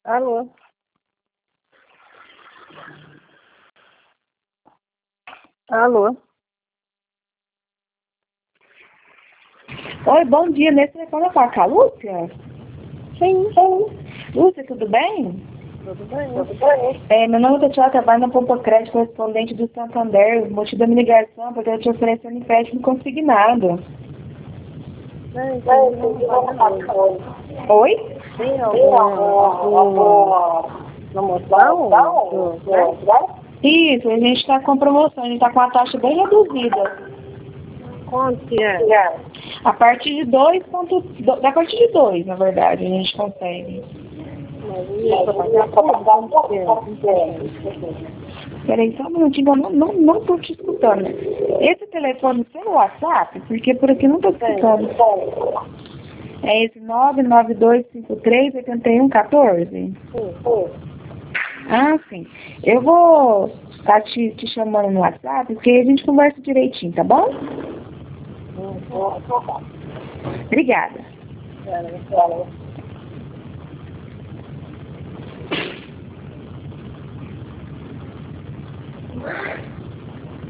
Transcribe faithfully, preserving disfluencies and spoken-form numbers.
Alô? Alô? Oi, bom dia. Nesse telefone eu falo com a Lúcia? Sim. Sim. Lúcia, tudo bem? Tudo bem? Tudo bem. É, meu nome é Tatiana, trabalho na Pompa Crédito, correspondente do Santander. O motivo da minha ligação é porque eu te oferecendo empréstimo consignado. Não, entendi, não paga hoje. Oi? Tem alguma, alguma promoção? Do, né? Isso, a gente está com promoção, a gente está com a taxa bem reduzida. Quanto que é? A partir de dois ponto dois, a partir de dois, na verdade, a gente consegue. Mas ia pra pagar tudo? Quanto que é? Quanto que é? Peraí, só um minutinho, eu não, não, não tô te escutando. Esse telefone é o WhatsApp? Porque por aqui não tô escutando. É esse nove nove dois cinco três oito um um quatro? Sim. Ah, sim. Eu vou estar te, te chamando no WhatsApp, porque a gente conversa direitinho, tá bom? Obrigada. É,